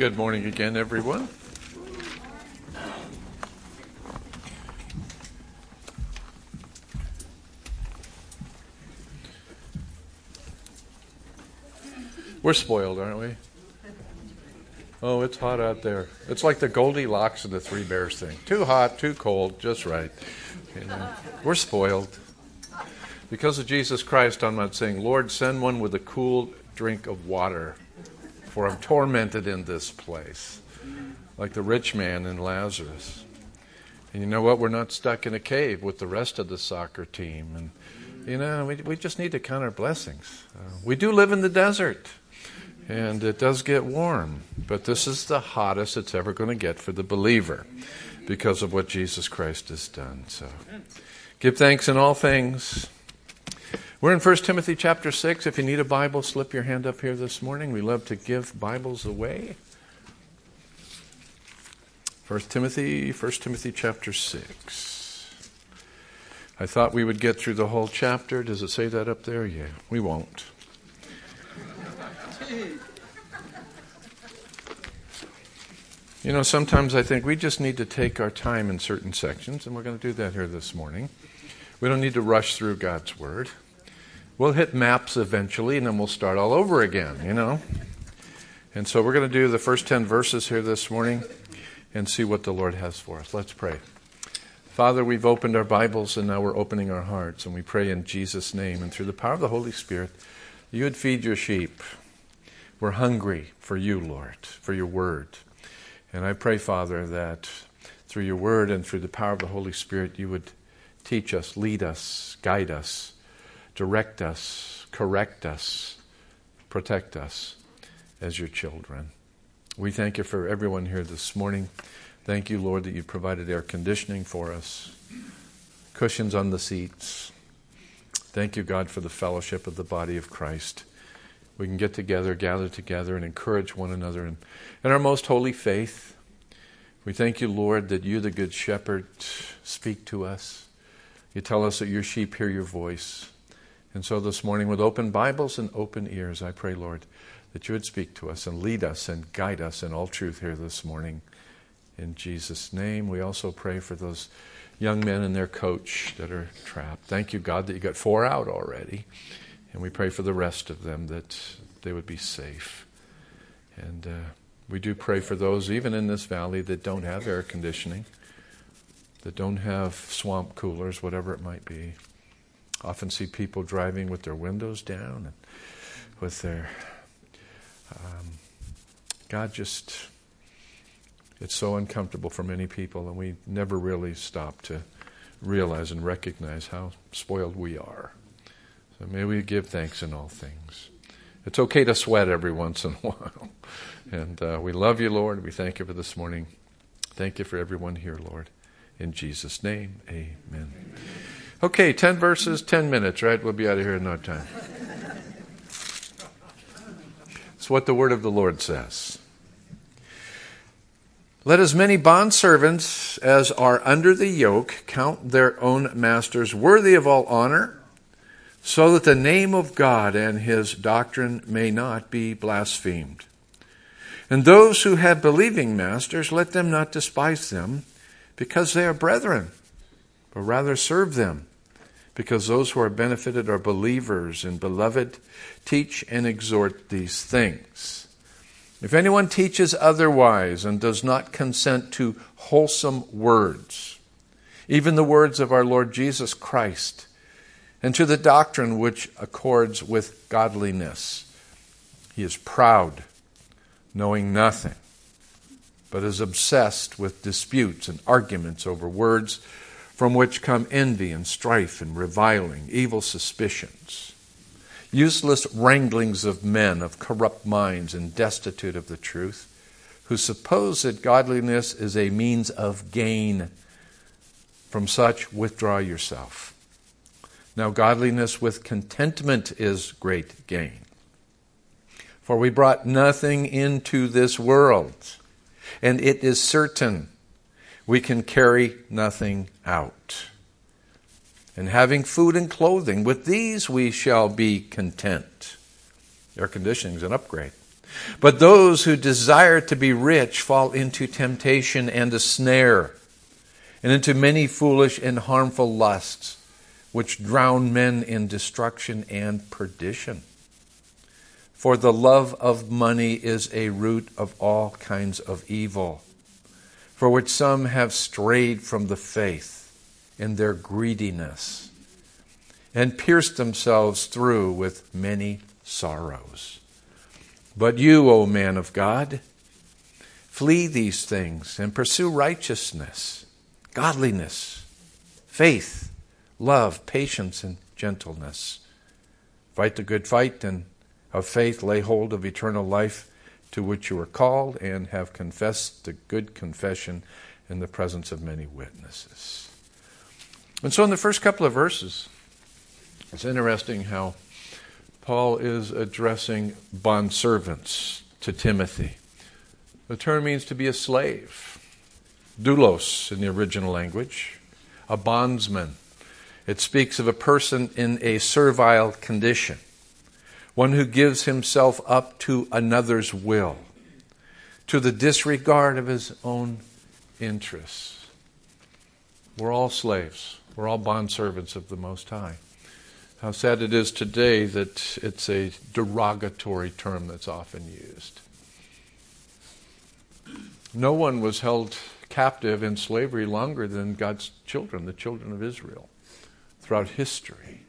Good morning again, everyone. We're spoiled, aren't we? Oh, it's hot out there. It's like the Goldilocks and the Three Bears thing. Too hot, too cold, just right. You know, we're spoiled. Because of Jesus Christ, I'm not saying, Lord, send one with a cool drink of water, for I'm tormented in this place. Like the rich man and Lazarus. And you know what? We're not stuck in a cave with the rest of the soccer team. And, you know, we just need to count our blessings. We do live in the desert. And it does get warm. But this is the hottest it's ever going to get for the believer because of what Jesus Christ has done. So give thanks in all things. We're in 1 Timothy chapter 6. If you need a Bible, slip your hand up here this morning. We love to give Bibles away. 1 Timothy chapter 6. I thought we would get through the whole chapter. Does it say that up there? Yeah, we won't. You know, sometimes I think we just need to take our time in certain sections, and we're going to do that here this morning. We don't need to rush through God's Word. We'll hit maps eventually, and then we'll start all over again, you know. And so we're going to do the first 10 verses here this morning and see what the Lord has for us. Let's pray. Father, we've opened our Bibles, and now we're opening our hearts, and we pray in Jesus' name and through the power of the Holy Spirit, you would feed your sheep. We're hungry for you, Lord, for your word. And I pray, Father, that through your word and through the power of the Holy Spirit, you would teach us, lead us, guide us, direct us, correct us, protect us as your children. We thank you for everyone here this morning. Thank you, Lord, that you provided air conditioning for us, cushions on the seats. Thank you, God, for the fellowship of the body of Christ. We can get together, gather together, and encourage one another in our most holy faith. We thank you, Lord, that you, the good shepherd, speak to us. You tell us that your sheep hear your voice. And so this morning, with open Bibles and open ears, I pray, Lord, that you would speak to us and lead us and guide us in all truth here this morning. In Jesus' name, we also pray for those young men and their coach that are trapped. Thank you, God, that you got 4 out already. And we pray for the rest of them that they would be safe. And we do pray for those, even in this valley, that don't have air conditioning, that don't have swamp coolers, whatever it might be. Often see people driving with their windows down and with their... God just... It's so uncomfortable for many people, and we never really stop to realize and recognize how spoiled we are. So may we give thanks in all things. It's okay to sweat every once in a while. And we love you, Lord. We thank you for this morning. Thank you for everyone here, Lord. In Jesus' name, amen. Okay, 10 verses, 10 minutes, right? We'll be out of here in no time. It's what the word of the Lord says. Let as many bondservants as are under the yoke count their own masters worthy of all honor, so that the name of God and his doctrine may not be blasphemed. And those who have believing masters, let them not despise them, because they are brethren, but rather serve them, because those who are benefited are believers. And beloved, teach and exhort these things. If anyone teaches otherwise and does not consent to wholesome words, even the words of our Lord Jesus Christ, and to the doctrine which accords with godliness, he is proud, knowing nothing, but is obsessed with disputes and arguments over words, from which come envy and strife and reviling, evil suspicions, useless wranglings of men of corrupt minds and destitute of the truth, who suppose that godliness is a means of gain. From such withdraw yourself. Now godliness with contentment is great gain. For we brought nothing into this world, and it is certain we can carry nothing out. And having food and clothing, with these we shall be content. Air conditioning is an upgrade. But those who desire to be rich fall into temptation and a snare, and into many foolish and harmful lusts, which drown men in destruction and perdition. For the love of money is a root of all kinds of evil, for which some have strayed from the faith in their greediness, and pierced themselves through with many sorrows. But you, O man of God, flee these things and pursue righteousness, godliness, faith, love, patience, and gentleness. Fight the good fight, and of faith lay hold of eternal life, to which you are called and have confessed the good confession in the presence of many witnesses. And so in the first couple of verses, it's interesting how Paul is addressing bondservants to Timothy. The term means to be a slave. Doulos in the original language, a bondsman. It speaks of a person in a servile condition, one who gives himself up to another's will, to the disregard of his own interests. We're all slaves. We're all bondservants of the Most High. How sad it is today that it's a derogatory term that's often used. No one was held captive in slavery longer than God's children, the children of Israel, throughout history.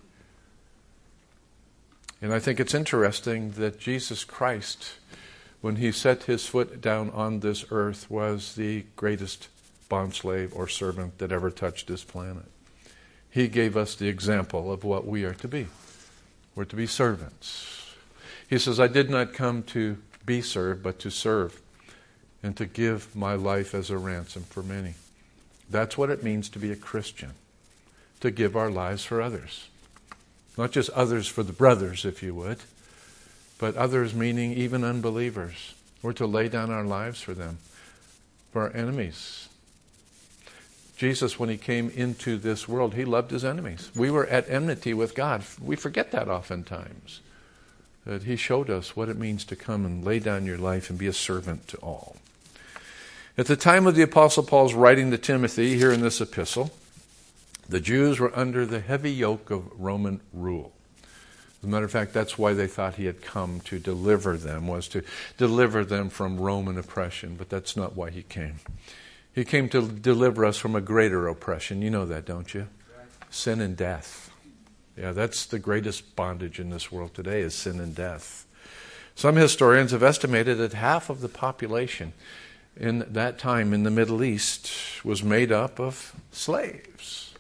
And I think it's interesting that Jesus Christ, when he set his foot down on this earth, was the greatest bondslave or servant that ever touched this planet. He gave us the example of what we are to be. We're to be servants. He says, I did not come to be served, but to serve, and to give my life as a ransom for many. That's what it means to be a Christian, to give our lives for others. Not just others for the brothers, if you would, but others meaning even unbelievers. We're to lay down our lives for them, for our enemies. Jesus, when he came into this world, he loved his enemies. We were at enmity with God. We forget that oftentimes, that he showed us what it means to come and lay down your life and be a servant to all. At the time of the Apostle Paul's writing to Timothy, here in this epistle, the Jews were under the heavy yoke of Roman rule. As a matter of fact, that's why they thought he had come to deliver them, was to deliver them from Roman oppression. But that's not why he came. He came to deliver us from a greater oppression. You know that, don't you? Sin and death. Yeah, that's the greatest bondage in this world today, is sin and death. Some historians have estimated that half of the population in that time in the Middle East was made up of slaves.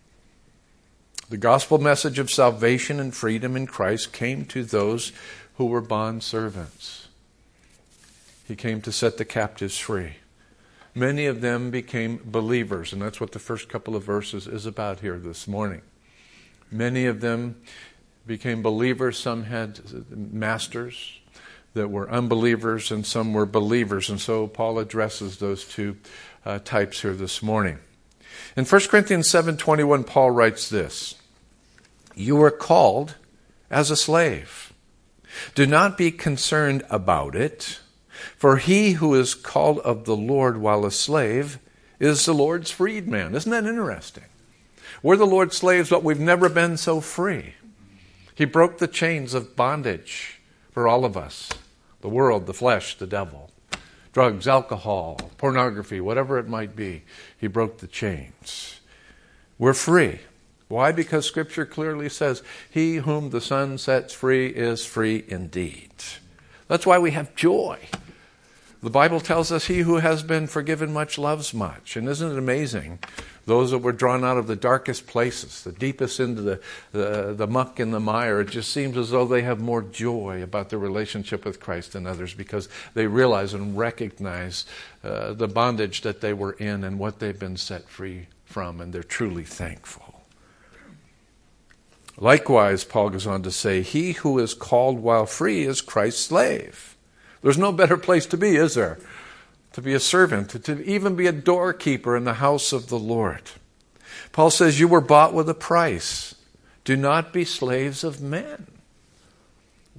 The gospel message of salvation and freedom in Christ came to those who were bond servants. He came to set the captives free. Many of them became believers, and that's what the first couple of verses is about here this morning. Many of them became believers. Some had masters that were unbelievers, and some were believers. And so Paul addresses those two types here this morning. In 1 Corinthians 7:21, Paul writes this: You are called as a slave. Do not be concerned about it, for he who is called of the Lord while a slave is the Lord's freedman. Isn't that interesting? We're the Lord's slaves, but we've never been so free. He broke the chains of bondage for all of us. The world, the flesh, the devil. Drugs, alcohol, pornography, whatever it might be. He broke the chains. We're free. Why? Because Scripture clearly says, he whom the Son sets free is free indeed. That's why we have joy. The Bible tells us he who has been forgiven much loves much. And isn't it amazing? Those that were drawn out of the darkest places, the deepest into the muck and the mire, it just seems as though they have more joy about their relationship with Christ than others, because they realize and recognize the bondage that they were in and what they've been set free from, and they're truly thankful. Likewise, Paul goes on to say, he who is called while free is Christ's slave. There's no better place to be, is there? To be a servant, to even be a doorkeeper in the house of the Lord. Paul says, you were bought with a price. Do not be slaves of men.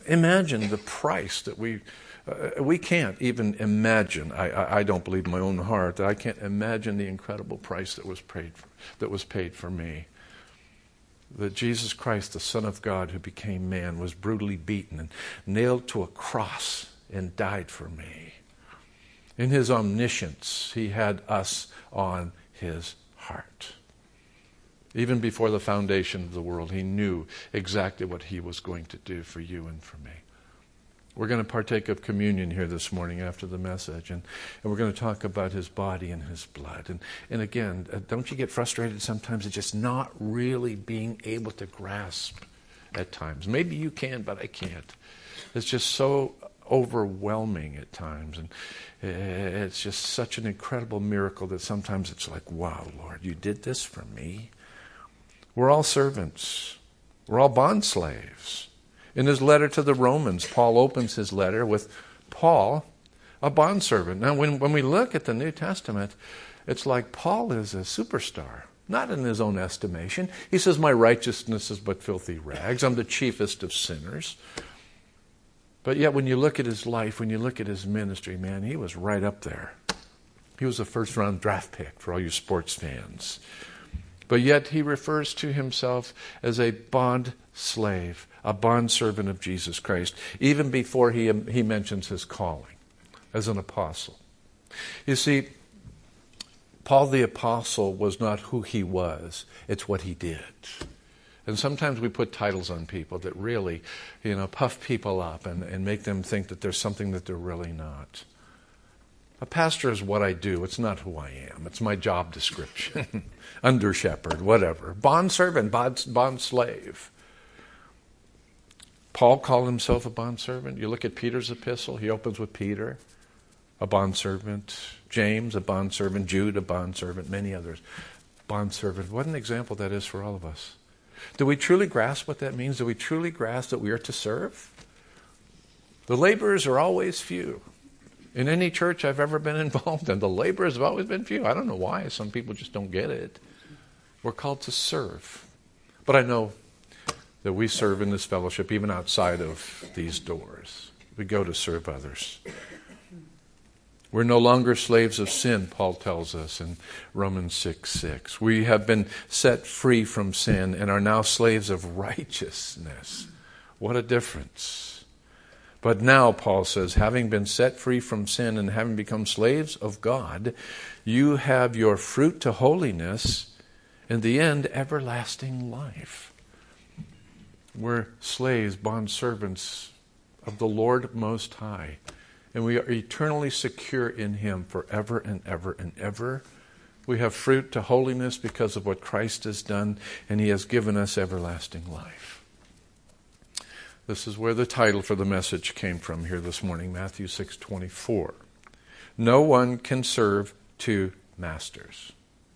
Imagine the price that we can't even imagine. I don't believe in my own heart that I can't imagine the incredible price that was paid for me. That Jesus Christ, the Son of God who became man, was brutally beaten and nailed to a cross and died for me. In his omniscience, he had us on his heart. Even before the foundation of the world, he knew exactly what he was going to do for you and for me. We're going to partake of communion here this morning after the message, and we're going to talk about his body and his blood. And again, don't you get frustrated sometimes at just not really being able to grasp at times? Maybe you can, but I can't. It's just so overwhelming at times, and it's just such an incredible miracle that sometimes it's like, wow, Lord, you did this for me? We're all servants. We're all bond slaves. In his letter to the Romans, Paul opens his letter with Paul, a bondservant. Now, when we look at the New Testament, it's like Paul is a superstar, not in his own estimation. He says, my righteousness is but filthy rags. I'm the chiefest of sinners. But yet when you look at his life, when you look at his ministry, man, he was right up there. He was a first-round draft pick for all you sports fans. But yet he refers to himself as a bond slave, a bondservant of Jesus Christ, even before he mentions his calling as an apostle. You see, Paul the apostle was not who he was, it's what he did. And sometimes we put titles on people that really, puff people up and make them think that there's something that they're really not. A pastor is what I do. It's not who I am. It's my job description. Under shepherd, whatever. Bond servant, bond slave. Paul called himself a bondservant. You look at Peter's epistle, he opens with Peter, a bondservant. James, a bondservant. Jude, a bondservant. Many others. Bondservant. What an example that is for all of us. Do we truly grasp what that means? Do we truly grasp that we are to serve? The laborers are always few. In any church I've ever been involved in, the laborers have always been few. I don't know why. Some people just don't get it. We're called to serve. But I know that we serve in this fellowship even outside of these doors. We go to serve others. We're no longer slaves of sin, Paul tells us in Romans 6:6. We have been set free from sin and are now slaves of righteousness. What a difference. But now, Paul says, having been set free from sin and having become slaves of God, you have your fruit to holiness, in the end, everlasting life. We're slaves, bondservants of the Lord Most High. And we are eternally secure in him forever and ever and ever. We have fruit to holiness because of what Christ has done, and he has given us everlasting life. This is where the title for the message came from here this morning, Matthew 6:24. No one can serve two masters.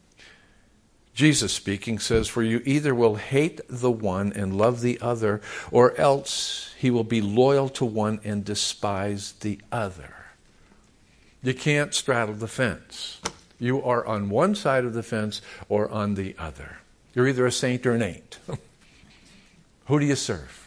Jesus speaking says, for you either will hate the one and love the other, or else he will be loyal to one and despise the other. You can't straddle the fence. You are on one side of the fence or on the other. You're either a saint or an ain't. Who do you serve?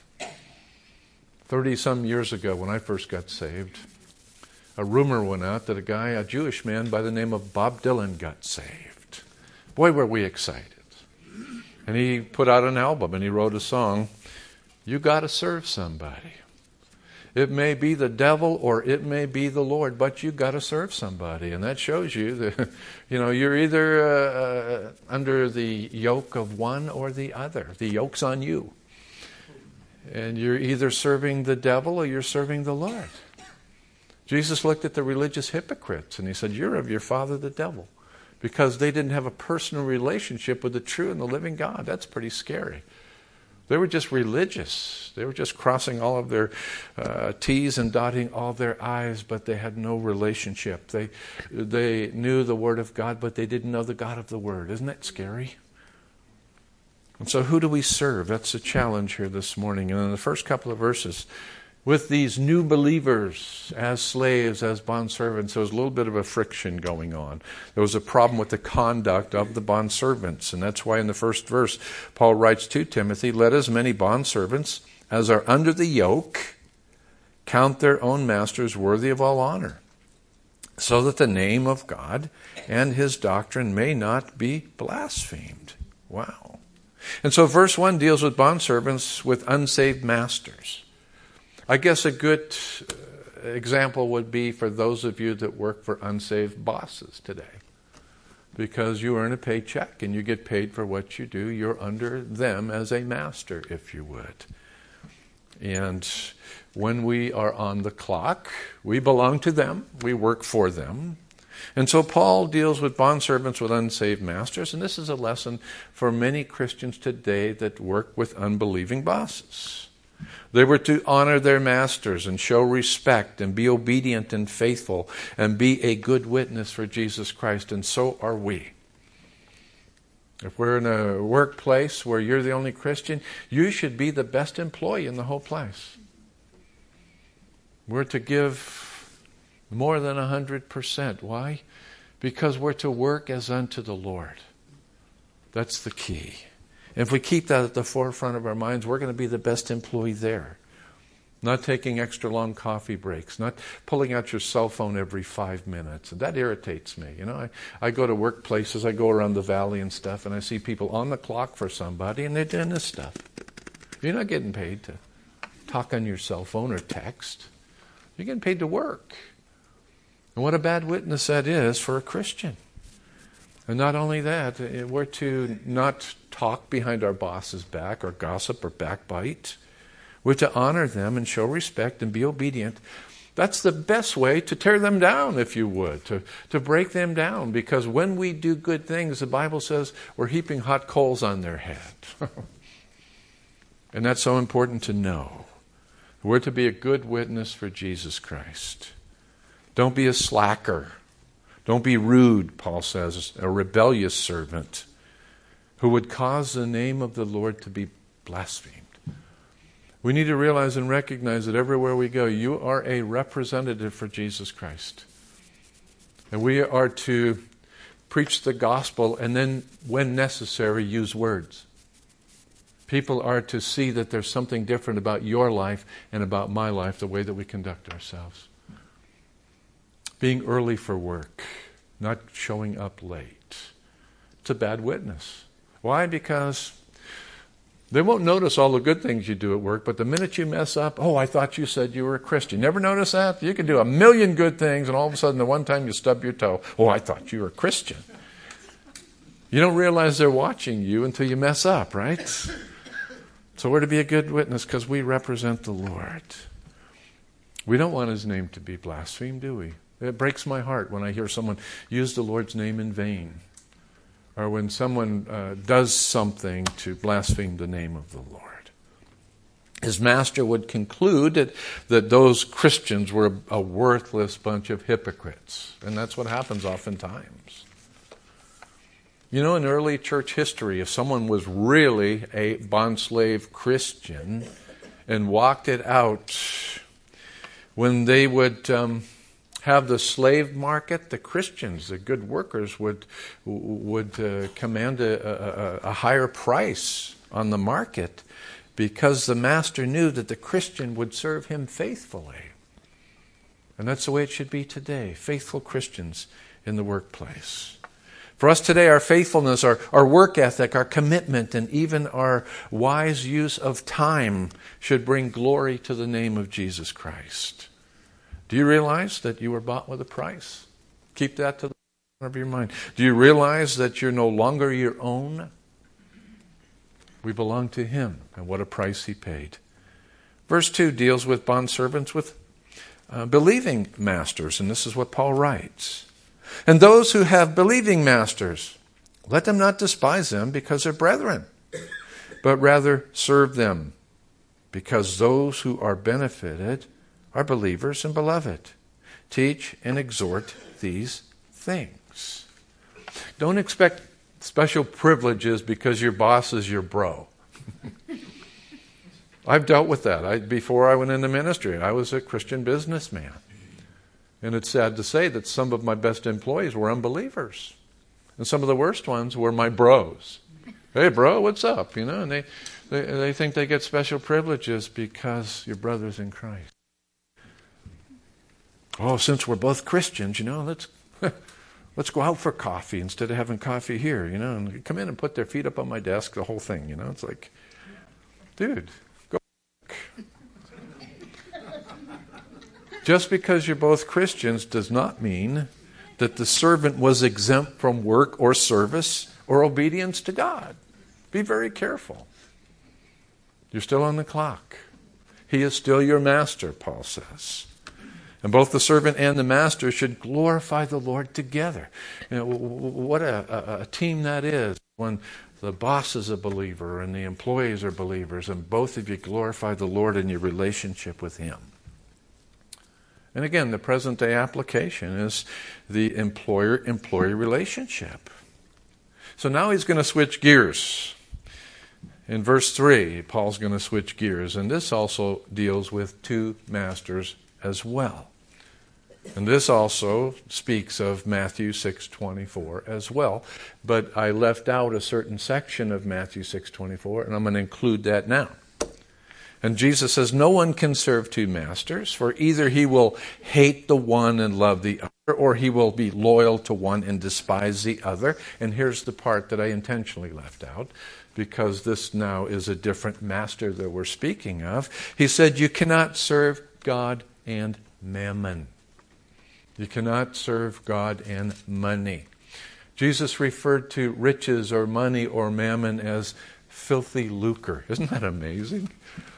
30-some years ago when I first got saved, a rumor went out that a Jewish man by the name of Bob Dylan got saved. Boy, were we excited. And he put out an album and he wrote a song, You Gotta Serve Somebody. It may be the devil or it may be the Lord, but you gotta serve somebody. And that shows you that, you're either under the yoke of one or the other. The yoke's on you. And you're either serving the devil or you're serving the Lord. Jesus looked at the religious hypocrites and he said, you're of your father the devil. Because they didn't have a personal relationship with the true and the living God. That's pretty scary. They were just religious. They were just crossing all of their T's and dotting all their I's, but they had no relationship. They knew the Word of God, but they didn't know the God of the Word. Isn't that scary? And so who do we serve? That's the challenge here this morning. And in the first couple of verses, with these new believers as slaves, as bondservants, there was a little bit of a friction going on. There was a problem with the conduct of the bondservants. And that's why in the first verse, Paul writes to Timothy, let as many bondservants as are under the yoke count their own masters worthy of all honor, so that the name of God and his doctrine may not be blasphemed. Wow. And so verse 1 deals with bondservants with unsaved masters. I guess a good example would be for those of you that work for unsaved bosses today. Because you earn a paycheck and you get paid for what you do. You're under them as a master, if you would. And when we are on the clock, we belong to them. We work for them. And so Paul deals with bondservants with unsaved masters. And this is a lesson for many Christians today that work with unbelieving bosses. They were to honor their masters and show respect and be obedient and faithful and be a good witness for Jesus Christ. And so are we. If we're in a workplace where you're the only Christian, you should be the best employee in the whole place. We're to give more than 100%. Why? Because we're to work as unto the Lord. That's the key. And if we keep that at the forefront of our minds, we're going to be the best employee there. Not taking extra long coffee breaks, not pulling out your cell phone every 5 minutes. And that irritates me. You know, I go to workplaces, I go around the valley and stuff, and I see people on the clock for somebody, and they're doing this stuff. You're not getting paid to talk on your cell phone or text. You're getting paid to work. And what a bad witness that is for a Christian. And not only that, we're to not talk behind our boss's back or gossip or backbite. We're to honor them and show respect and be obedient. That's the best way to tear them down, if you would, to break them down. Because when we do good things, the Bible says we're heaping hot coals on their head. And that's so important to know. We're to be a good witness for Jesus Christ. Don't be a slacker. Don't be rude, Paul says, a rebellious servant who would cause the name of the Lord to be blasphemed. We need to realize and recognize that everywhere we go, you are a representative for Jesus Christ. And we are to preach the gospel and then, when necessary, use words. People are to see that there's something different about your life and about my life, the way that we conduct ourselves. Being early for work, not showing up late. It's a bad witness. Why? Because they won't notice all the good things you do at work, but the minute you mess up, oh, I thought you said you were a Christian. Never notice that? You can do 1,000,000 good things, and all of a sudden, the one time you stub your toe, oh, I thought you were a Christian. You don't realize they're watching you until you mess up, right? So we're to be a good witness because we represent the Lord. We don't want his name to be blasphemed, do we? It breaks my heart when I hear someone use the Lord's name in vain. Or when someone does something to blaspheme the name of the Lord. His master would conclude that those Christians were a worthless bunch of hypocrites. And that's what happens oftentimes. You know, in early church history, if someone was really a bondslave Christian and walked it out, when they would have the slave market, the Christians, the good workers, would command a higher price on the market because the master knew that the Christian would serve him faithfully. And that's the way it should be today, faithful Christians in the workplace. For us today, our faithfulness, our work ethic, our commitment, and even our wise use of time should bring glory to the name of Jesus Christ. Do you realize that you were bought with a price? Keep that to the front of your mind. Do you realize that you're no longer your own? We belong to him, and what a price he paid. Verse 2 deals with bondservants with believing masters, and this is what Paul writes. And those who have believing masters, let them not despise them because they're brethren, but rather serve them, because those who are benefited are believers and beloved. Teach and exhort these things. Don't expect special privileges because your boss is your bro. I've dealt with that. Before I went into ministry, I was a Christian businessman. And it's sad to say that some of my best employees were unbelievers. And some of the worst ones were my bros. Hey, bro, what's up? You know, and they think they get special privileges because you're brothers in Christ. Oh, since we're both Christians, let's go out for coffee instead of having coffee here, and come in and put their feet up on my desk, the whole thing, It's like, dude, go back. Just because you're both Christians does not mean that the servant was exempt from work or service or obedience to God. Be very careful. You're still on the clock. He is still your master, Paul says. And both the servant and the master should glorify the Lord together. What a team that is when the boss is a believer and the employees are believers, and both of you glorify the Lord in your relationship with Him. And again, the present day application is the employer-employee relationship. So now he's going to switch gears. In verse 3, Paul's going to switch gears, and this also deals with two masters as well. And this also speaks of Matthew 6:24 as well. But I left out a certain section of Matthew 6:24, and I'm going to include that now. And Jesus says, no one can serve two masters, for either he will hate the one and love the other, or he will be loyal to one and despise the other. And here's the part that I intentionally left out, because this now is a different master that we're speaking of. He said, you cannot serve God and mammon. You cannot serve God and money. Jesus referred to riches or money or mammon as filthy lucre. Isn't that amazing?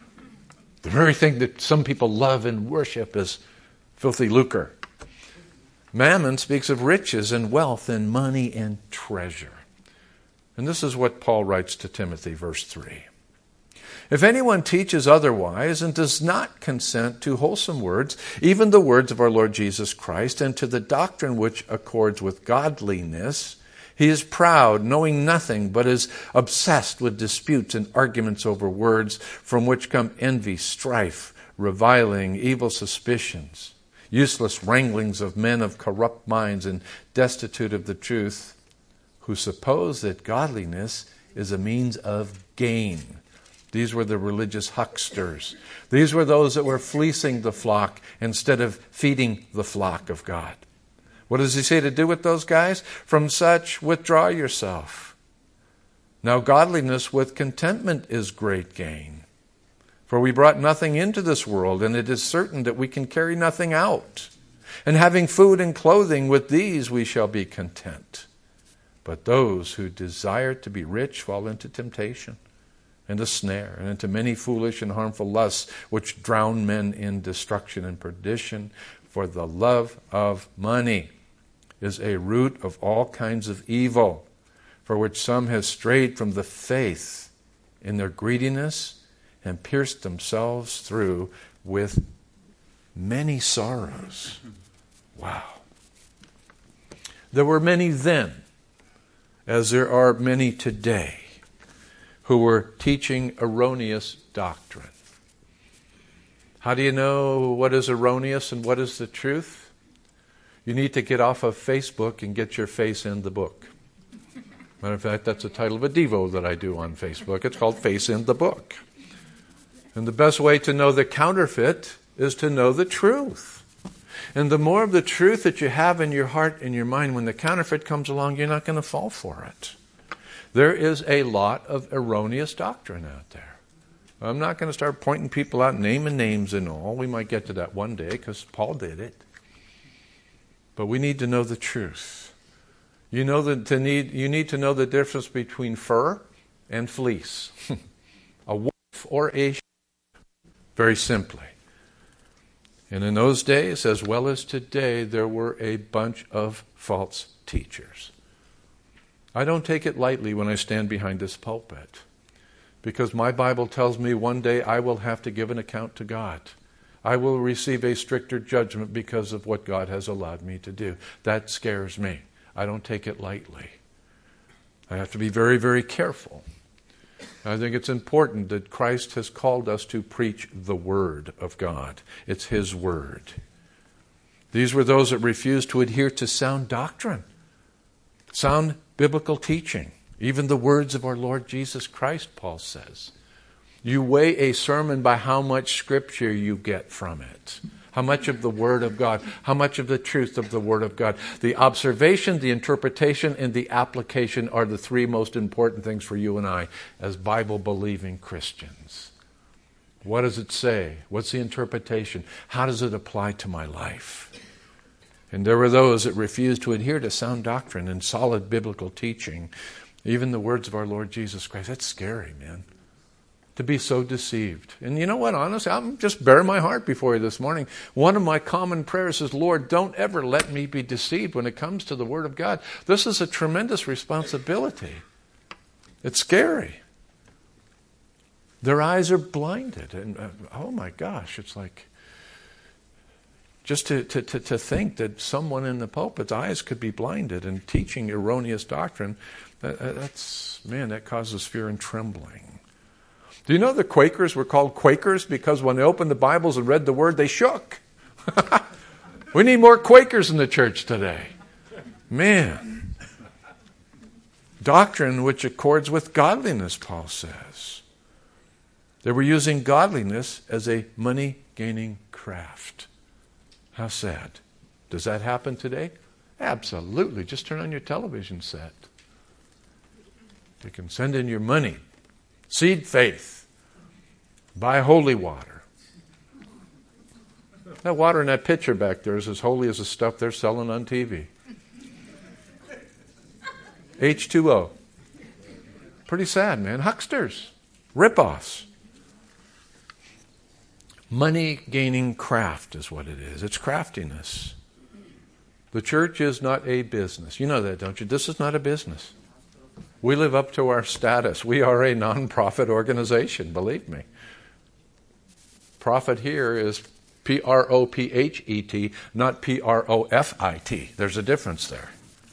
The very thing that some people love and worship is filthy lucre. Mammon speaks of riches and wealth and money and treasure. And this is what Paul writes to Timothy, verse 3. If anyone teaches otherwise and does not consent to wholesome words, even the words of our Lord Jesus Christ, and to the doctrine which accords with godliness, he is proud, knowing nothing, but is obsessed with disputes and arguments over words, from which come envy, strife, reviling, evil suspicions, useless wranglings of men of corrupt minds and destitute of the truth, who suppose that godliness is a means of gain. These were the religious hucksters. These were those that were fleecing the flock instead of feeding the flock of God. What does he say to do with those guys? From such withdraw yourself. Now godliness with contentment is great gain. For we brought nothing into this world, and it is certain that we can carry nothing out. And having food and clothing, with these we shall be content. But those who desire to be rich fall into temptation, and a snare, and into many foolish and harmful lusts, which drown men in destruction and perdition. For the love of money is a root of all kinds of evil, for which some have strayed from the faith in their greediness and pierced themselves through with many sorrows. Wow. There were many then, as there are many today, who were teaching erroneous doctrine. How do you know what is erroneous and what is the truth? You need to get off of Facebook and get your face in the book. Matter of fact, that's the title of a Devo that I do on Facebook. It's called Face in the Book. And the best way to know the counterfeit is to know the truth. And the more of the truth that you have in your heart and your mind, when the counterfeit comes along, you're not going to fall for it. There is a lot of erroneous doctrine out there. I'm not going to start pointing people out, naming names and all. We might get to that one day because Paul did it. But we need to know the truth. You need to know the difference between fur and fleece. A wolf or a sheep. Very simply. And in those days, as well as today, there were a bunch of false teachers. I don't take it lightly when I stand behind this pulpit, because my Bible tells me one day I will have to give an account to God. I will receive a stricter judgment because of what God has allowed me to do. That scares me. I don't take it lightly. I have to be very, very careful. I think it's important that Christ has called us to preach the Word of God. It's His Word. These were those that refused to adhere to sound doctrine, sound biblical teaching, even the words of our Lord Jesus Christ, Paul says. You weigh a sermon by how much scripture you get from it, How much of the Word of God? How much of the truth of the Word of God? The observation, the interpretation, and the application are the three most important things for you and I as Bible-believing Christians. What does it say? What's the interpretation? How does it apply to my life? And there were those that refused to adhere to sound doctrine and solid biblical teaching. Even the words of our Lord Jesus Christ. That's scary, man. To be so deceived. And you know what, honestly, I'm just bearing my heart before you this morning. One of my common prayers is, Lord, don't ever let me be deceived when it comes to the Word of God. This is a tremendous responsibility. It's scary. Their eyes are blinded. And oh my gosh, it's like, just to think that someone in the pulpit's eyes could be blinded and teaching erroneous doctrine, that causes fear and trembling. Do you know the Quakers were called Quakers because when they opened the Bibles and read the Word, they shook? We need more Quakers in the church today. Man. Doctrine which accords with godliness, Paul says. They were using godliness as a money-gaining craft. How sad. Does that happen today? Absolutely. Just turn on your television set. You can send in your money. Seed faith. Buy holy water. That water in that pitcher back there is as holy as the stuff they're selling on TV. H2O. Pretty sad, man. Hucksters. Rip-offs. Money-gaining craft is what it is. It's craftiness. The church is not a business. You know that, don't you? This is not a business. We live up to our status. We are a non-profit organization, believe me. Profit here is P-R-O-P-H-E-T, not P-R-O-F-I-T. There's a difference there.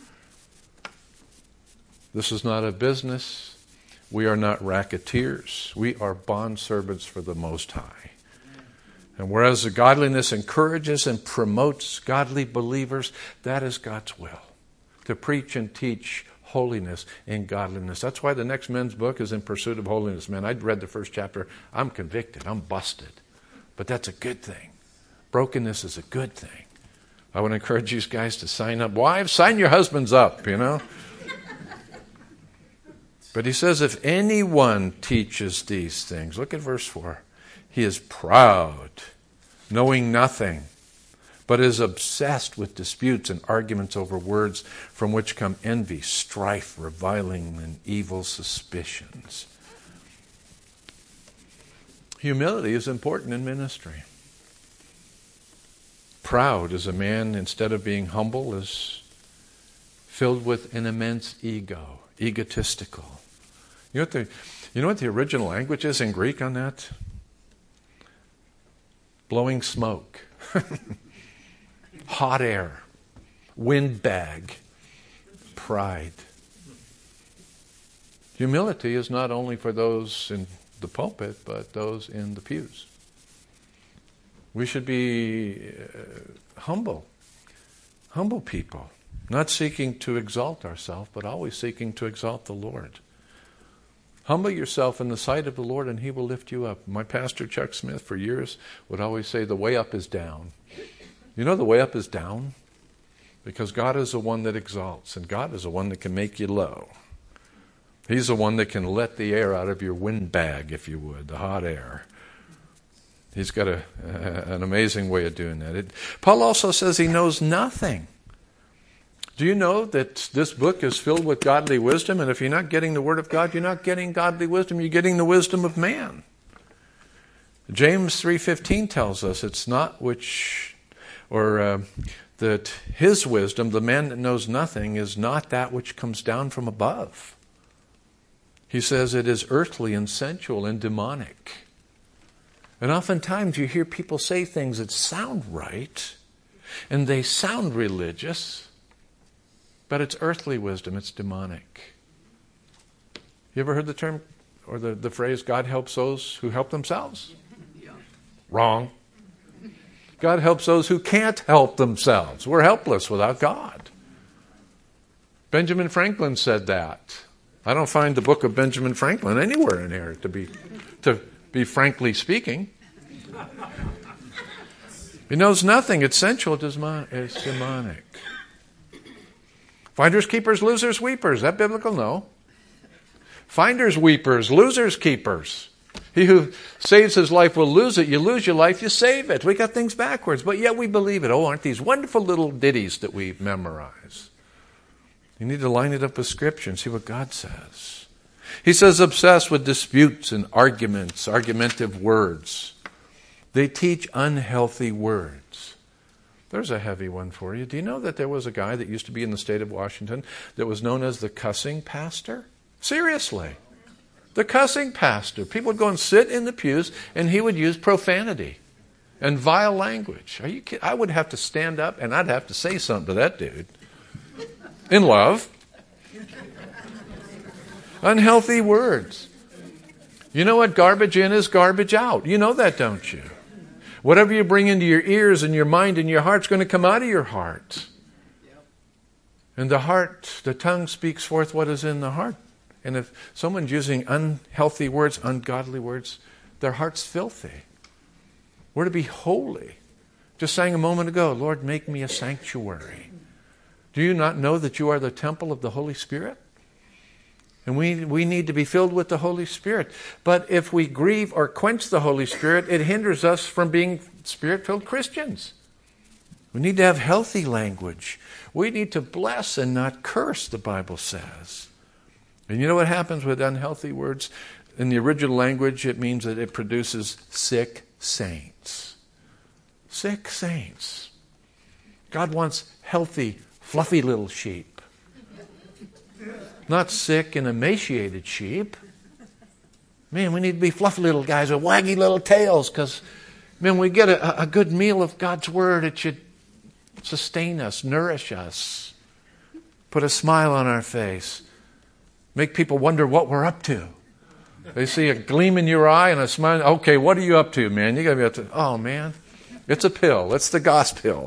This is not a business. We are not racketeers. We are bondservants for the Most High. And whereas the godliness encourages and promotes godly believers, that is God's will. To preach and teach holiness and godliness. That's why the next men's book is In Pursuit of Holiness. Man, I'd read the first chapter. I'm convicted. I'm busted. But that's a good thing. Brokenness is a good thing. I would encourage you guys to sign up. Wives, sign your husbands up, you know. But he says, if anyone teaches these things, look at verse 4. He is proud, knowing nothing, but is obsessed with disputes and arguments over words from which come envy, strife, reviling, and evil suspicions. Humility is important in ministry. Proud is a man, instead of being humble, is filled with an immense ego, egotistical. You know what the original language is in Greek on that? Blowing smoke. Hot air. Windbag. Pride. Humility is not only for those in the pulpit, but those in the pews. We should be humble people, not seeking to exalt ourselves, but always seeking to exalt the Lord. Humble yourself in the sight of the Lord and He will lift you up. My pastor, Chuck Smith, for years would always say the way up is down. You know the way up is down? Because God is the one that exalts, and God is the one that can make you low. He's the one that can let the air out of your windbag, if you would, the hot air. He's got an amazing way of doing that. Paul also says he knows nothing. Do you know that this book is filled with godly wisdom? And if you're not getting the Word of God, you're not getting godly wisdom. You're getting the wisdom of man. James 3:15 tells us it's not that his wisdom, the man that knows nothing, is not that which comes down from above. He says it is earthly and sensual and demonic. And oftentimes you hear people say things that sound right, and they sound religious, but it's earthly wisdom, it's demonic. You ever heard the term or the phrase, God helps those who help themselves? Yeah. Wrong. God helps those who can't help themselves. We're helpless without God. Benjamin Franklin said that. I don't find the book of Benjamin Franklin anywhere in here, to be frankly speaking. He knows nothing essential is demonic. Finders, keepers, losers, weepers. Is that biblical? No. Finders, weepers, losers, keepers. He who saves his life will lose it. You lose your life, you save it. We got things backwards, but yet we believe it. Oh, aren't these wonderful little ditties that we memorize? You need to line it up with Scripture and see what God says. He says obsessed with disputes and arguments, argumentative words. They teach unhealthy words. There's a heavy one for you. Do you know that there was a guy that used to be in the state of Washington that was known as the cussing pastor? Seriously. The cussing pastor. People would go and sit in the pews and he would use profanity and vile language. Are you kidding? I would have to stand up and I'd have to say something to that dude. In love. Unhealthy words. You know what garbage in is garbage out. You know that, don't you? Whatever you bring into your ears and your mind and your heart's going to come out of your heart. And the tongue speaks forth what is in the heart. And if someone's using unhealthy words, ungodly words, their heart's filthy. We're to be holy. Just sang a moment ago, Lord, make me a sanctuary. Do you not know that you are the temple of the Holy Spirit? And we need to be filled with the Holy Spirit. But if we grieve or quench the Holy Spirit, it hinders us from being Spirit-filled Christians. We need to have healthy language. We need to bless and not curse, the Bible says. And you know what happens with unhealthy words? In the original language, it means that it produces sick saints. Sick saints. God wants healthy, fluffy little sheep. Not sick and emaciated sheep. Man, we need to be fluffy little guys with waggy little tails because, man, we get a good meal of God's Word. It should sustain us, nourish us, put a smile on our face, make people wonder what we're up to. They see a gleam in your eye and a smile. Okay, what are you up to, man? You got to be up to, oh, man, it's a pill. It's the gospel.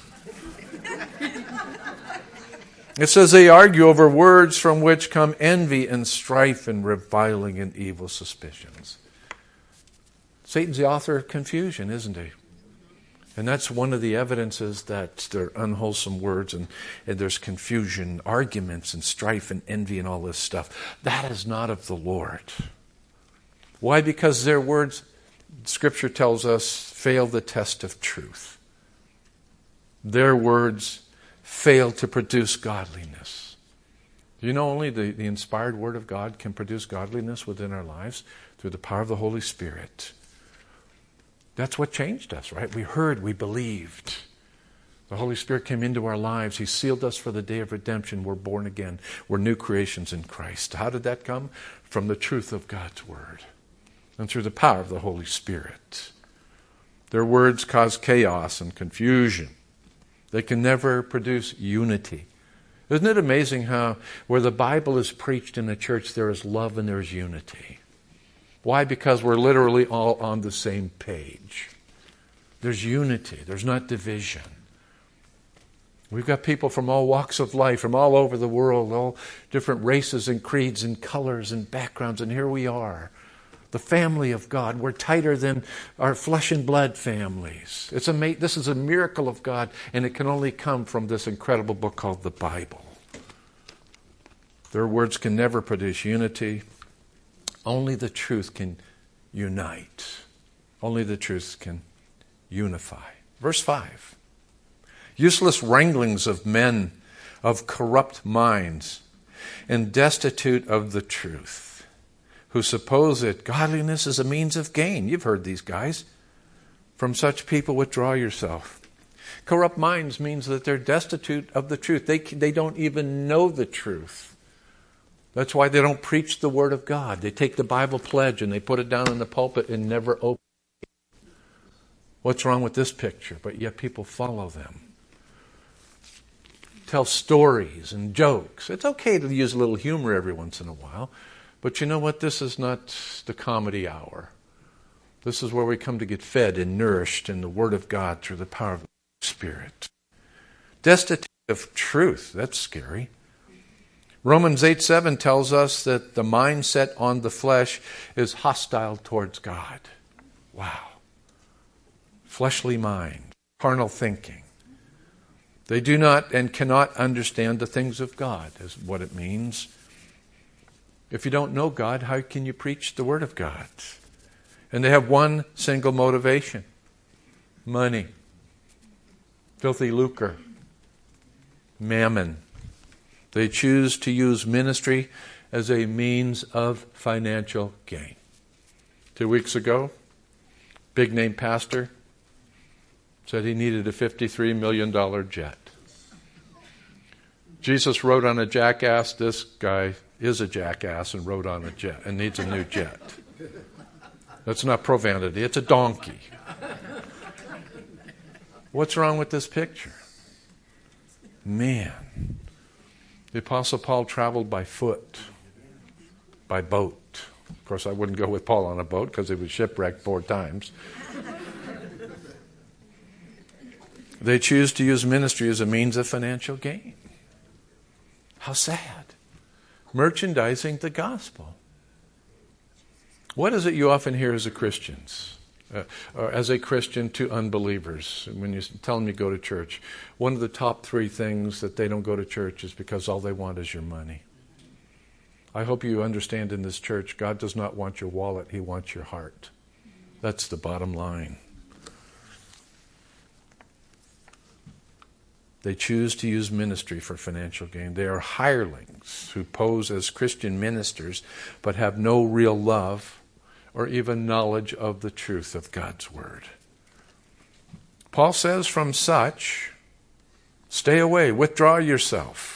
It says they argue over words from which come envy and strife and reviling and evil suspicions. Satan's the author of confusion, isn't he? And that's one of the evidences that there are unwholesome words and there's confusion, arguments and strife and envy and all this stuff. That is not of the Lord. Why? Because their words, Scripture tells us, fail the test of truth. Their words fail to produce godliness. Do you know only the inspired Word of God can produce godliness within our lives through the power of the Holy Spirit? That's what changed us, right? We heard, we believed. The Holy Spirit came into our lives. He sealed us for the day of redemption. We're born again. We're new creations in Christ. How did that come? From the truth of God's Word and through the power of the Holy Spirit. Their words cause chaos and confusion. They can never produce unity. Isn't it amazing how where the Bible is preached in a church, there is love and there's unity? Why? Because we're literally all on the same page. There's unity. There's not division. We've got people from all walks of life, from all over the world, all different races and creeds and colors and backgrounds, and here we are. The family of God. We're tighter than our flesh and blood families. This is a miracle of God, and it can only come from this incredible book called the Bible. Their words can never produce unity. Only the truth can unite. Only the truth can unify. Verse 5. Useless wranglings of men of corrupt minds and destitute of the truth, who suppose that godliness is a means of gain. You've heard these guys. From such people withdraw yourself. Corrupt minds means that they're destitute of the truth. They don't even know the truth. That's why they don't preach the Word of God. They take the Bible pledge and they put it down in the pulpit and never open it. What's wrong with this picture? But yet people follow them. Tell stories and jokes. It's okay to use a little humor every once in a while. But you know what? This is not the comedy hour. This is where we come to get fed and nourished in the Word of God through the power of the Spirit. Destitute of truth. That's scary. Romans 8:7 tells us that the mind set on the flesh is hostile towards God. Wow. Fleshly mind. carnal thinking. They do not and cannot understand the things of God, is what it means. If you don't know God, how can you preach the Word of God? And they have one single motivation: money, filthy lucre, mammon. They choose to use ministry as a means of financial gain. 2 weeks ago, big name pastor said he needed a $53 million jet. Jesus rode on a jackass. This guy is a jackass and rode on a jet and needs a new jet. That's not profanity, it's a donkey. What's wrong with this picture? Man, the Apostle Paul traveled by foot, by boat. Of course, I wouldn't go with Paul on a boat because he was shipwrecked 4 times. They choose to use ministry as a means of financial gain. How sad. Merchandising the gospel. What is it you often hear as a Christian to unbelievers when you tell them you go to church? One of the top 3 things that they don't go to church is because all they want is your money. I hope you understand in this church, God does not want your wallet, He wants your heart. That's the bottom line. They choose to use ministry for financial gain. They are hirelings who pose as Christian ministers but have no real love or even knowledge of the truth of God's Word. Paul says, from such, stay away, withdraw yourself.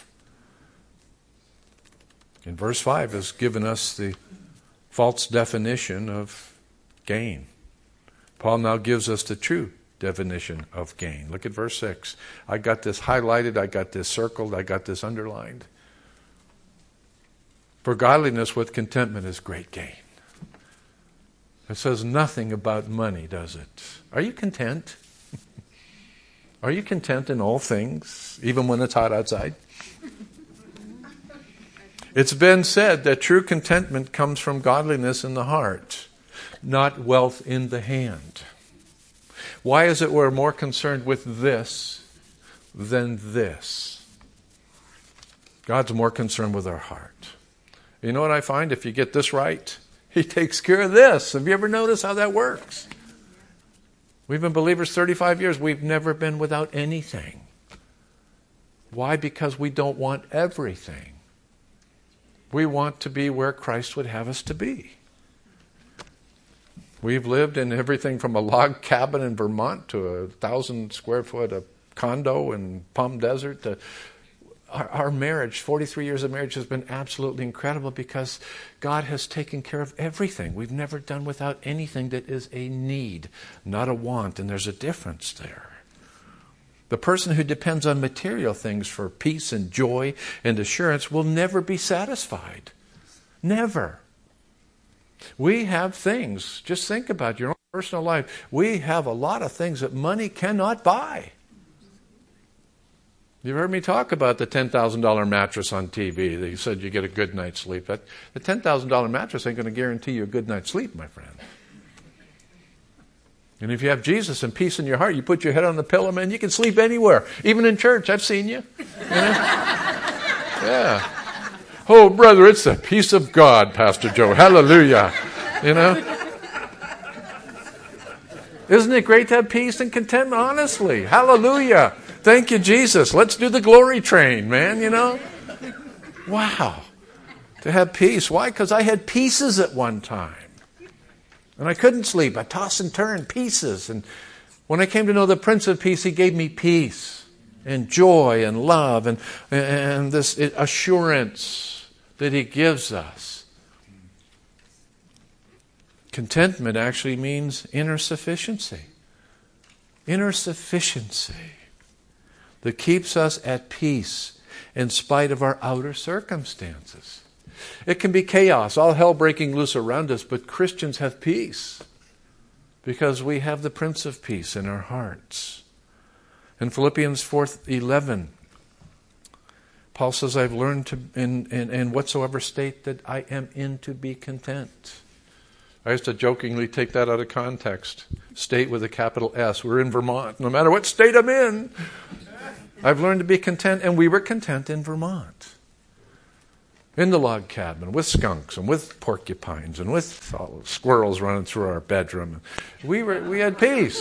In verse 5 has given us the false definition of gain. Paul now gives us the true definition of gain. Look at verse 6. I got this highlighted, I got this circled, I got this underlined. For godliness with contentment is great gain. It says nothing about money, does it? Are you content? Are you content in all things, even when it's hot outside? It's been said that true contentment comes from godliness in the heart, not wealth in the hand. Why is it we're more concerned with this than this? God's more concerned with our heart. You know what I find? If you get this right, He takes care of this. Have you ever noticed how that works? We've been believers 35 years. We've never been without anything. Why? Because we don't want everything. We want to be where Christ would have us to be. We've lived in everything from a log cabin in Vermont to a 1,000 square foot condo in Palm Desert. Our marriage, 43 years of marriage, has been absolutely incredible because God has taken care of everything. We've never done without anything that is a need, not a want, and there's a difference there. The person who depends on material things for peace and joy and assurance will never be satisfied. Never. We have things, just think about your own personal life. We have a lot of things that money cannot buy. You've heard me talk about the $10,000 mattress on TV that you said you get a good night's sleep. The $10,000 mattress ain't going to guarantee you a good night's sleep, my friend. And if you have Jesus and peace in your heart, you put your head on the pillow, man, you can sleep anywhere. Even in church, I've seen you. Yeah. Oh, brother, it's the peace of God, Pastor Joe. Hallelujah. Isn't it great to have peace and contentment? Honestly. Hallelujah. Thank you, Jesus. Let's do the glory train, man, Wow. To have peace. Why? Because I had pieces at one time. And I couldn't sleep. I tossed and turned pieces. And when I came to know the Prince of Peace, He gave me peace and joy and love and this assurance that He gives us. Contentment actually means inner sufficiency. Inner sufficiency that keeps us at peace in spite of our outer circumstances. It can be chaos, all hell breaking loose around us, but Christians have peace because we have the Prince of Peace in our hearts. In Philippians 4:11, Paul says, I've learned to in whatsoever state that I am in to be content. I used to jokingly take that out of context. State with a capital S. We're in Vermont. No matter what state I'm in, I've learned to be content, and we were content in Vermont. In the log cabin, with skunks and with porcupines and with squirrels running through our bedroom. We had peace.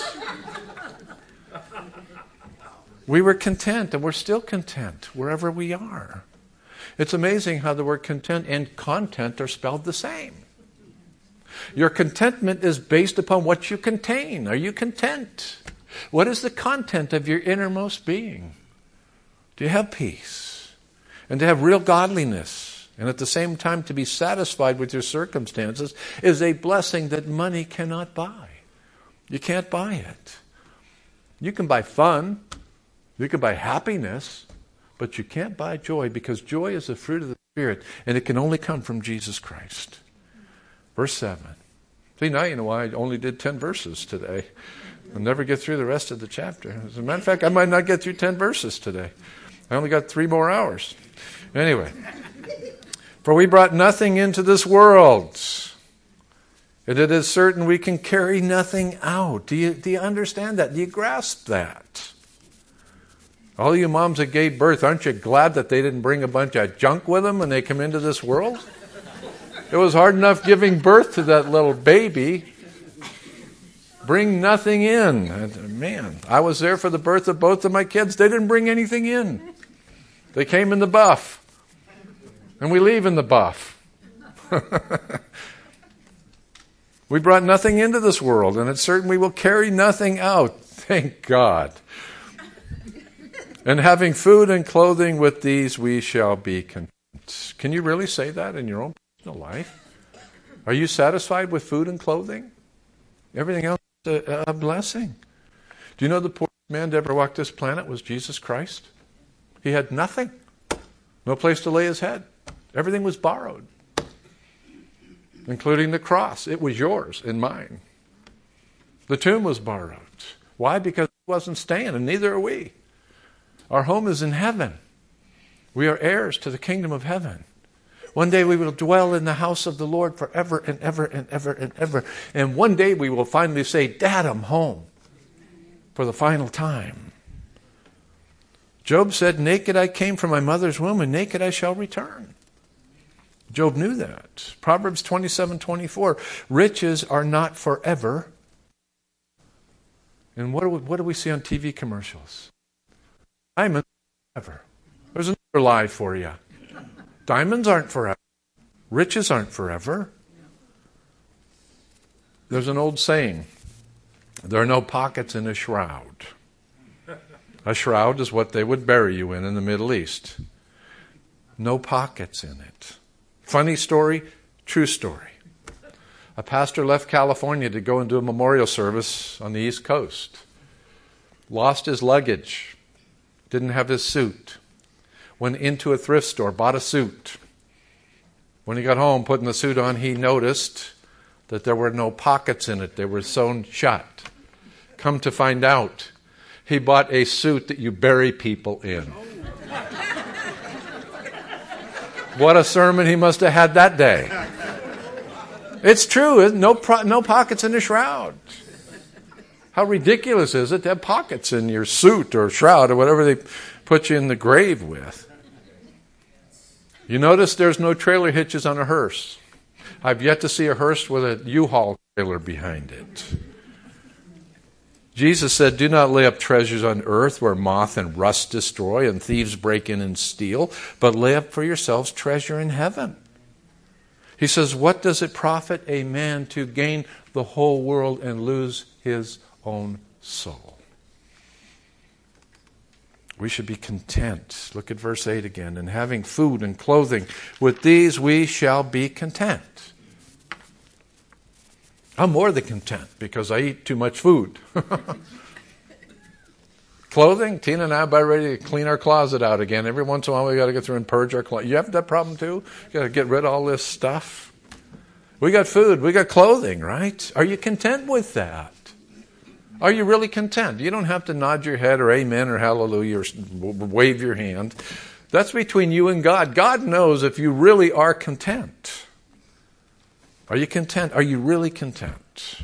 We were content, and we're still content wherever we are. It's amazing how the word content and content are spelled the same. Your contentment is based upon what you contain. Are you content? What is the content of your innermost being? Do you have peace? And to have real godliness, and at the same time to be satisfied with your circumstances, is a blessing that money cannot buy. You can't buy it. You can buy fun. You can buy happiness. But you can't buy joy, because joy is the fruit of the Spirit, and it can only come from Jesus Christ. Verse 7. See, now you know why I only did 10 verses today. I'll never get through the rest of the chapter. As a matter of fact, I might not get through 10 verses today. I only got 3 more hours. Anyway. For we brought nothing into this world, and it is certain we can carry nothing out. Do you understand that? Do you grasp that? All you moms that gave birth, aren't you glad that they didn't bring a bunch of junk with them when they come into this world? It was hard enough giving birth to that little baby. Bring nothing in. And man, I was there for the birth of both of my kids. They didn't bring anything in. They came in the buff. And we leave in the buff. We brought nothing into this world, and it's certain we will carry nothing out. Thank God. And having food and clothing, with these we shall be content. Can you really say that in your own personal life? Are you satisfied with food and clothing? Everything else is a blessing. Do you know the poorest man to ever walk this planet was Jesus Christ? He had nothing. No place to lay his head. Everything was borrowed, including the cross. It was yours and mine. The tomb was borrowed. Why? Because he wasn't staying, and neither are we. Our home is in heaven. We are heirs to the kingdom of heaven. One day we will dwell in the house of the Lord forever and ever and ever and ever. And one day we will finally say, Dad, I'm home, for the final time. Job said, naked I came from my mother's womb, and naked I shall return. Job knew that. Proverbs 27:24, riches are not forever. And what do we see on TV commercials? Diamonds aren't forever. There's another lie for you. Diamonds aren't forever. Riches aren't forever. There's an old saying, there are no pockets in a shroud. A shroud is what they would bury you in the Middle East. No pockets in it. Funny story, true story. A pastor left California to go and do a memorial service on the East Coast. Lost his luggage. Didn't have his suit. Went into a thrift store, bought a suit. When he got home, putting the suit on, he noticed that there were no pockets in it. They were sewn shut. Come to find out, he bought a suit that you bury people in. What a sermon he must have had that day. It's true. No pockets in the shroud. How ridiculous is it to have pockets in your suit or shroud or whatever they put you in the grave with? You notice there's no trailer hitches on a hearse. I've yet to see a hearse with a U-Haul trailer behind it. Jesus said, do not lay up treasures on earth where moth and rust destroy and thieves break in and steal, but lay up for yourselves treasure in heaven. He says, what does it profit a man to gain the whole world and lose his own soul? We should be content. Look at verse 8 again. And having food and clothing, with these we shall be content. I'm more than content because I eat too much food. Clothing, Tina and I are about ready to clean our closet out again. Every once in a while we got to go through and purge our closet. You have that problem too? You got to get rid of all this stuff. We got food, we got clothing, right? Are you content with that? Are you really content? You don't have to nod your head or amen or hallelujah or wave your hand. That's between you and God. God knows if you really are content. Are you content? Are you really content?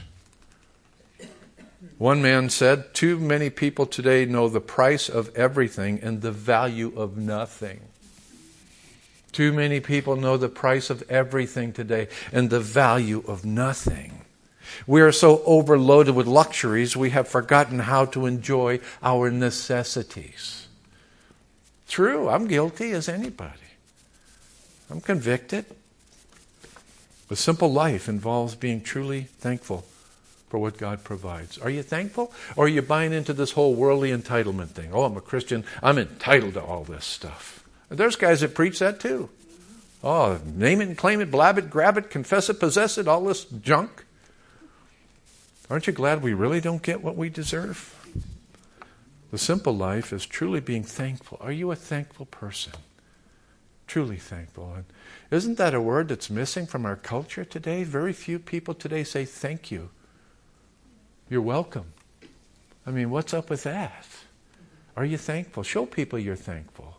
One man said, too many people today know the price of everything and the value of nothing. Too many people know the price of everything today and the value of nothing. We are so overloaded with luxuries, we have forgotten how to enjoy our necessities. True, I'm guilty as anybody. I'm convicted. The simple life involves being truly thankful for what God provides. Are you thankful? Or are you buying into this whole worldly entitlement thing? Oh, I'm a Christian. I'm entitled to all this stuff. And there's guys that preach that too. Oh, name it and claim it, blab it, grab it, confess it, possess it, all this junk. Aren't you glad we really don't get what we deserve? The simple life is truly being thankful. Are you a thankful person? Truly thankful. And isn't that a word that's missing from our culture today? Very few people today say thank you. You're welcome. I mean, what's up with that? Are you thankful? Show people you're thankful.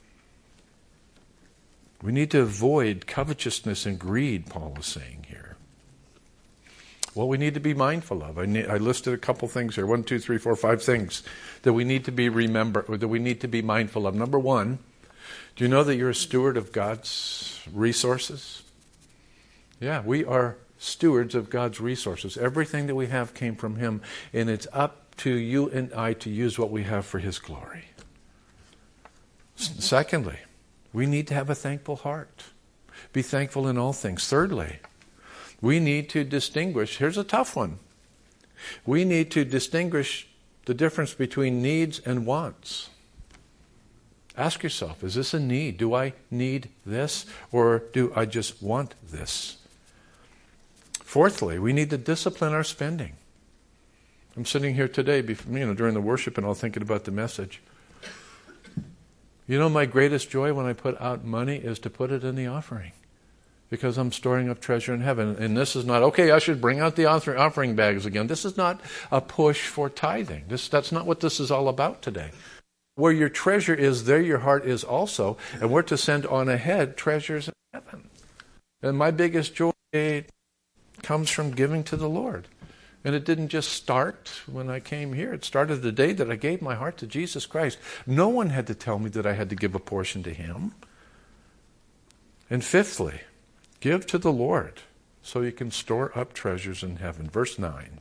We need to avoid covetousness and greed, Paul is saying here. What we need to be mindful of. I listed a couple things here. 1, 2, 3, 4, 5 things that we need to be that we need to be mindful of. Number one, do you know that you're a steward of God's resources? Yeah, we are stewards of God's resources. Everything that we have came from Him, and it's up to you and I to use what we have for His glory. Secondly, we need to have a thankful heart. Be thankful in all things. Thirdly, we need to distinguish. Here's a tough one. We need to distinguish the difference between needs and wants. Ask yourself, is this a need? Do I need this, or do I just want this? Fourthly, we need to discipline our spending. I'm sitting here today, during the worship and all, thinking about the message. You know, my greatest joy when I put out money is to put it in the offering, because I'm storing up treasure in heaven. And this is not, okay, I should bring out the offering bags again. This is not a push for tithing. That's not what this is all about today. Where your treasure is, there your heart is also. And we're to send on ahead treasures in heaven. And my biggest joy comes from giving to the Lord. And it didn't just start when I came here. It started the day that I gave my heart to Jesus Christ. No one had to tell me that I had to give a portion to Him. And fifthly, give to the Lord so you can store up treasures in heaven. Verse 9.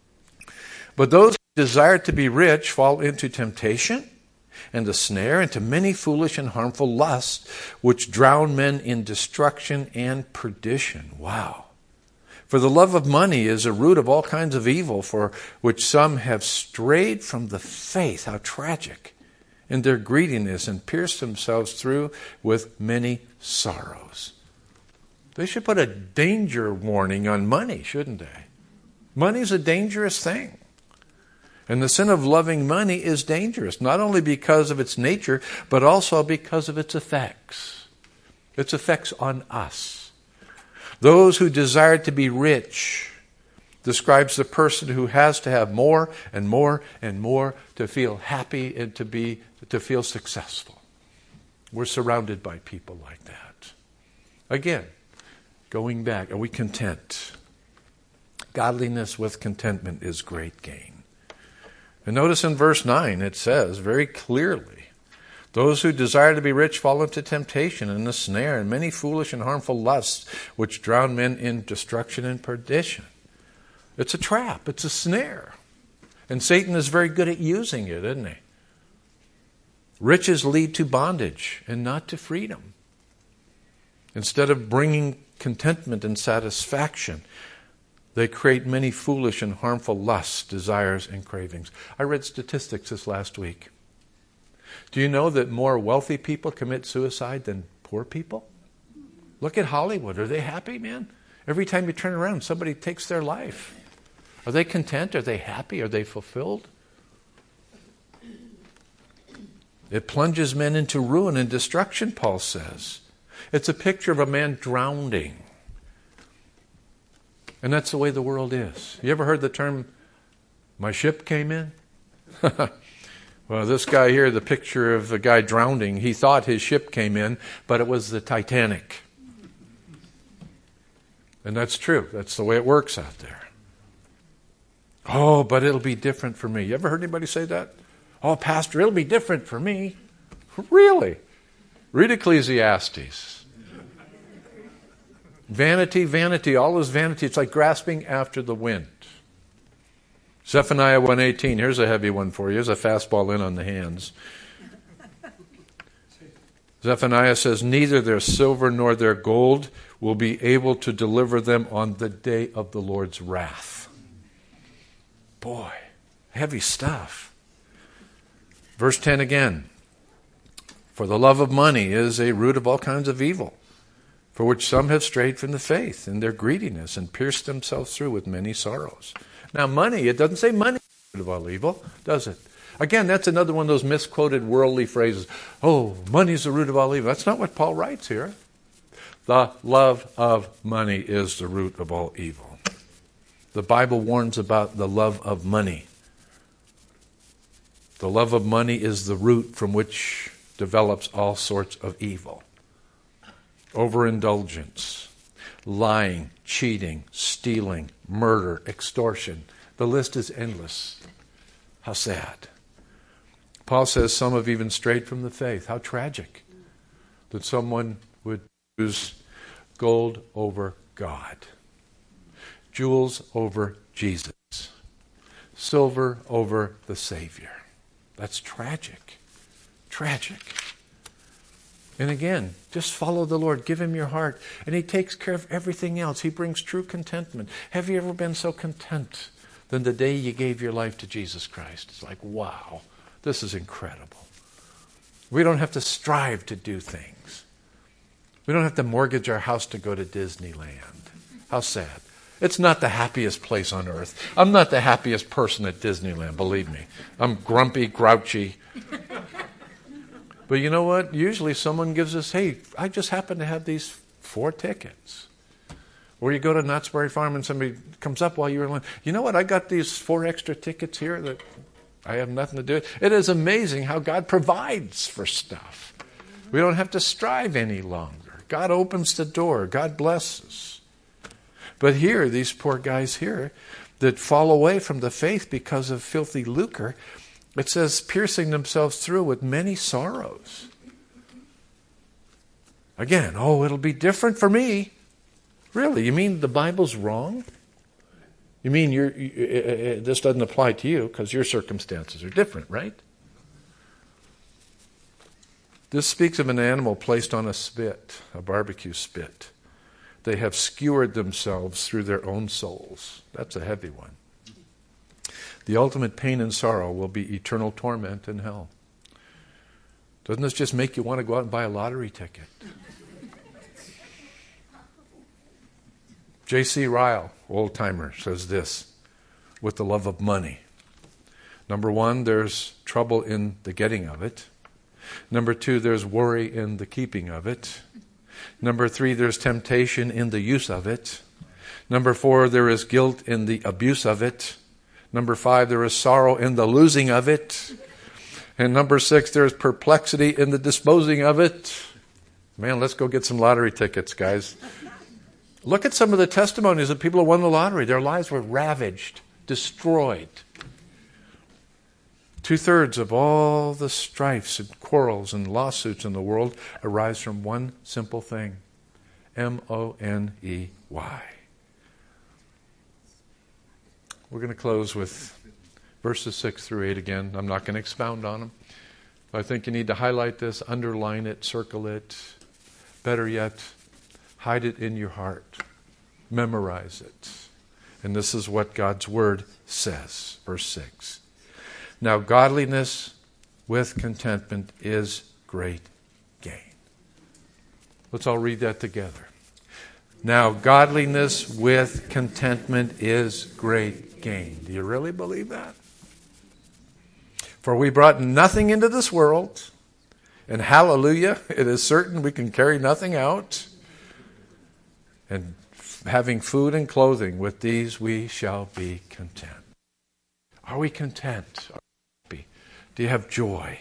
But those who desire to be rich fall into temptation and a snare, into many foolish and harmful lusts, which drown men in destruction and perdition. Wow. For the love of money is a root of all kinds of evil, for which some have strayed from the faith. How tragic. In their greediness, and pierced themselves through with many sorrows. They should put a danger warning on money, shouldn't they? Money's a dangerous thing. And the sin of loving money is dangerous, not only because of its nature, but also because of its effects. Its effects on us. Those who desire to be rich describes the person who has to have more and more and more to feel happy and to feel successful. We're surrounded by people like that. Again, going back, are we content? Godliness with contentment is great gain. And notice in verse 9 it says very clearly, those who desire to be rich fall into temptation and a snare and many foolish and harmful lusts, which drown men in destruction and perdition. It's a trap. It's a snare. And Satan is very good at using it, isn't he? Riches lead to bondage and not to freedom. Instead of bringing contentment and satisfaction, they create many foolish and harmful lusts, desires, and cravings. I read statistics this last week. Do you know that more wealthy people commit suicide than poor people? Look at Hollywood. Are they happy, man? Every time you turn around, somebody takes their life. Are they content? Are they happy? Are they fulfilled? It plunges men into ruin and destruction, Paul says. It's a picture of a man drowning. And that's the way the world is. You ever heard the term, my ship came in? Well, this guy here, the picture of the guy drowning, he thought his ship came in, but it was the Titanic. And that's true. That's the way it works out there. Oh, but it'll be different for me. You ever heard anybody say that? Oh, Pastor, it'll be different for me. Really? Read Ecclesiastes. Vanity, vanity, all is vanity. It's like grasping after the wind. Zephaniah 1:18. Here's a heavy one for you. Here's a fastball in on the hands. Zephaniah says, neither their silver nor their gold will be able to deliver them on the day of the Lord's wrath. Boy, heavy stuff. Verse 10 again. For the love of money is a root of all kinds of evil, for which some have strayed from the faith in their greediness and pierced themselves through with many sorrows. Now money, it doesn't say money is the root of all evil, does it? Again, that's another one of those misquoted worldly phrases. Oh, money is the root of all evil. That's not what Paul writes here. The love of money is the root of all evil. The Bible warns about the love of money. The love of money is the root from which develops all sorts of evil. Overindulgence, lying, cheating, stealing, murder, extortion. The list is endless. How sad. Paul says some have even strayed from the faith. How tragic that someone would choose gold over God, jewels over Jesus, silver over the Savior. That's tragic. Tragic. And again, just follow the Lord. Give Him your heart. And He takes care of everything else. He brings true contentment. Have you ever been so content than the day you gave your life to Jesus Christ? It's like, wow, this is incredible. We don't have to strive to do things. We don't have to mortgage our house to go to Disneyland. How sad. It's not the happiest place on earth. I'm not the happiest person at Disneyland, believe me. I'm grumpy, grouchy. But you know what? Usually someone gives us, hey, I just happen to have these 4 tickets. Or you go to Knott's Berry Farm and somebody comes up while you're in line. You know what? I got these 4 extra tickets here that I have nothing to do with. It is amazing how God provides for stuff. We don't have to strive any longer. God opens the door. God blesses. But here, these poor guys here that fall away from the faith because of filthy lucre, it says piercing themselves through with many sorrows. Again, oh, it'll be different for me. Really? You mean the Bible's wrong? You mean this doesn't apply to you because your circumstances are different, right? This speaks of an animal placed on a spit, a barbecue spit. They have skewered themselves through their own souls. That's a heavy one. The ultimate pain and sorrow will be eternal torment in hell. Doesn't this just make you want to go out and buy a lottery ticket? J.C. Ryle, old-timer, says this with the love of money. Number 1, there's trouble in the getting of it. Number 2, there's worry in the keeping of it. Number 3, there's temptation in the use of it. Number 4, there is guilt in the abuse of it. Number 5, there is sorrow in the losing of it. And number 6, there is perplexity in the disposing of it. Man, let's go get some lottery tickets, guys. Look at some of the testimonies of people who won the lottery. Their lives were ravaged, destroyed. 2/3 of all the strifes and quarrels and lawsuits in the world arise from one simple thing. Money. We're going to close with verses 6 through 8 again. I'm not going to expound on them. I think you need to highlight this, underline it, circle it. Better yet, hide it in your heart. Memorize it. And this is what God's Word says. Verse 6. Now godliness with contentment is great gain. Let's all read that together. Now godliness with contentment is great gain. Do you really believe that? For we brought nothing into this world, and hallelujah, it is certain we can carry nothing out. And having food and clothing, with these we shall be content. Are we content? Are we happy? Do you have joy?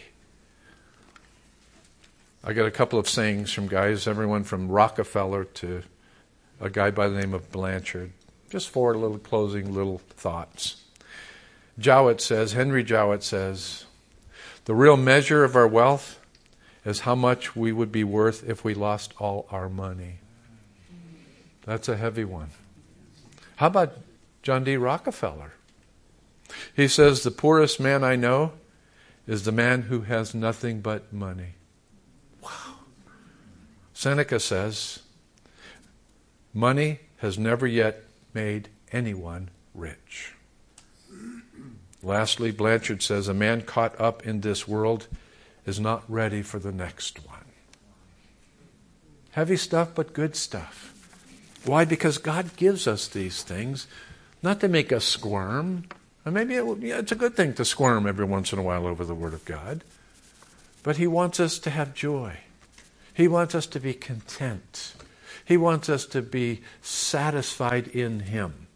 I got a couple of sayings from guys, everyone from Rockefeller to a guy by the name of Blanchard. Just 4 little closing little thoughts. Henry Jowett says, the real measure of our wealth is how much we would be worth if we lost all our money. That's a heavy one. How about John D. Rockefeller? He says, the poorest man I know is the man who has nothing but money. Wow. Seneca says, money has never yet made anyone rich. Lastly, Blanchard says, a man caught up in this world is not ready for the next one. Heavy stuff, but good stuff. Why? Because God gives us these things not to make us squirm. And maybe it's a good thing to squirm every once in a while over the Word of God. But He wants us to have joy. He wants us to be content. He wants us to be satisfied in Him.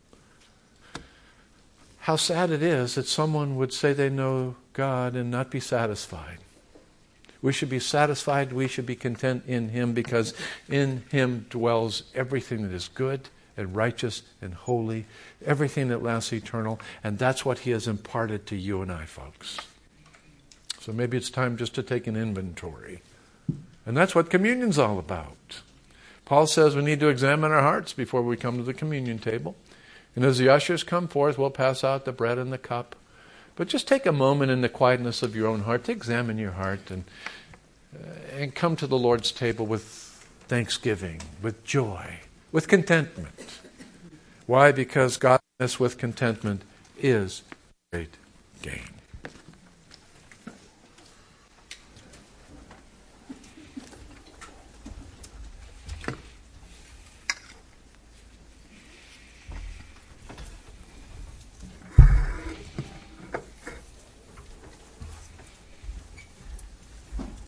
How sad it is that someone would say they know God and not be satisfied. We should be satisfied, we should be content in Him, because in Him dwells everything that is good and righteous and holy, everything that lasts eternal, and that's what He has imparted to you and I, folks. So maybe it's time just to take an inventory. And that's what communion's all about. Paul says we need to examine our hearts before we come to the communion table. And as the ushers come forth, we'll pass out the bread and the cup. But just take a moment in the quietness of your own heart to examine your heart and come to the Lord's table with thanksgiving, with joy, with contentment. Why? Because godliness with contentment is great gain.